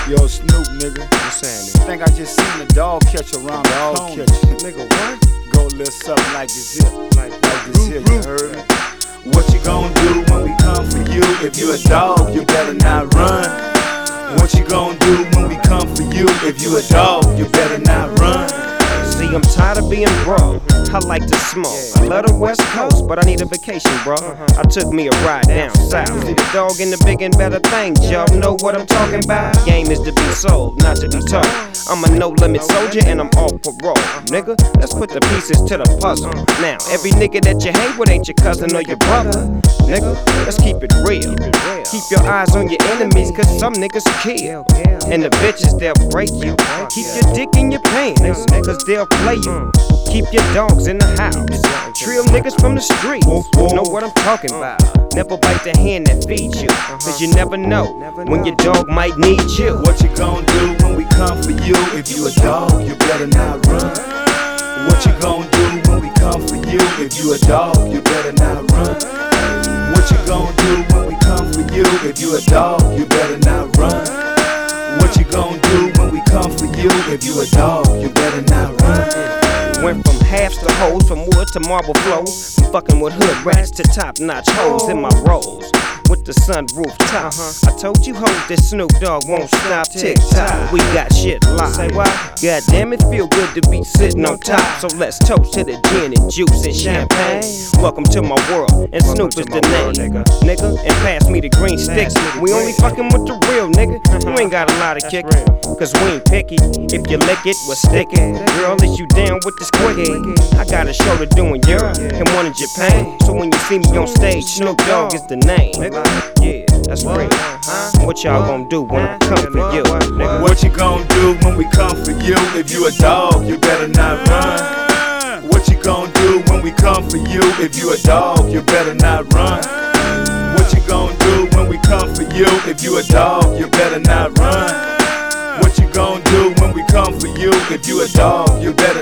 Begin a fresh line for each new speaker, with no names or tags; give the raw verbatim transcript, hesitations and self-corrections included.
Yo, Snoop, nigga.
What's happening?
Think I just seen a dog catch around the
Dog
corner.
catch. Nigga, what?
Go a little something like this here.
Like,
Like this here, you heard me? What you gon' do when we come for you? If you a dog, you better not run. What you gon' do when we come for you? If you a dog, you better not run.
See, I'm tired of being broke. I like to smoke. I love the West Coast, but I need a vacation, bro. I took me a ride down south. See the dog in the big and better things, y'all know what I'm talking about. Game is to be sold, not to be told. I'm a no-limit soldier and I'm off parole. Nigga, let's put the pieces to the puzzle. Now, every nigga that you hang with ain't your cousin or your brother. Nigga, let's keep it real. Keep your eyes on your enemies, cause some niggas kill. And the bitches, they'll break you. Keep your dick in your pants, cause they'll play you. Keep your dogs in the house. Trill niggas from the streets. Know what I'm talking about. Never bite the hand that feeds you, cause you never know when your dog might need you.
What you gon' do when we come for you? If you a dog, you better not run. What you gon' do when we come for you? If you a dog, you better not run. What you gon' do when we come for you? If you a dog, you better not run. What you gon' do when we come for you? If you a dog, you better not run.
Went from halves to hoes, from wood to marble flows, from fucking with hood rats to top-notch hoes in my rolls. With the sunroof top, I told you hoes that Snoop Dogg won't stop. Tick-tock, we got shit locked. Say what? God damn, it feel good to be sitting on top. So let's toast to the gin and juice and champagne. Welcome to my world, and Snoop is the name, nigga. And pass me the green sticks. We only fucking with the real, nigga. You ain't got a lot of kick, cause we ain't picky. If you lick it, we'll stick it. Girl, is you down with this quickie? I got a show to do in Europe and one in Japan. So when you see me on stage, Snoop Dogg is the name. Yeah, that's real. What y'all gon' do when I come for you? Nigga?
What you gon' do when we come for you? If you a dog, you better not run. What you gon' do when we come for you? If you a dog, you better not run. What you gon' do when we come for you? If you a dog, you better not run. What you gon' do when we come for you? If you a dog, you better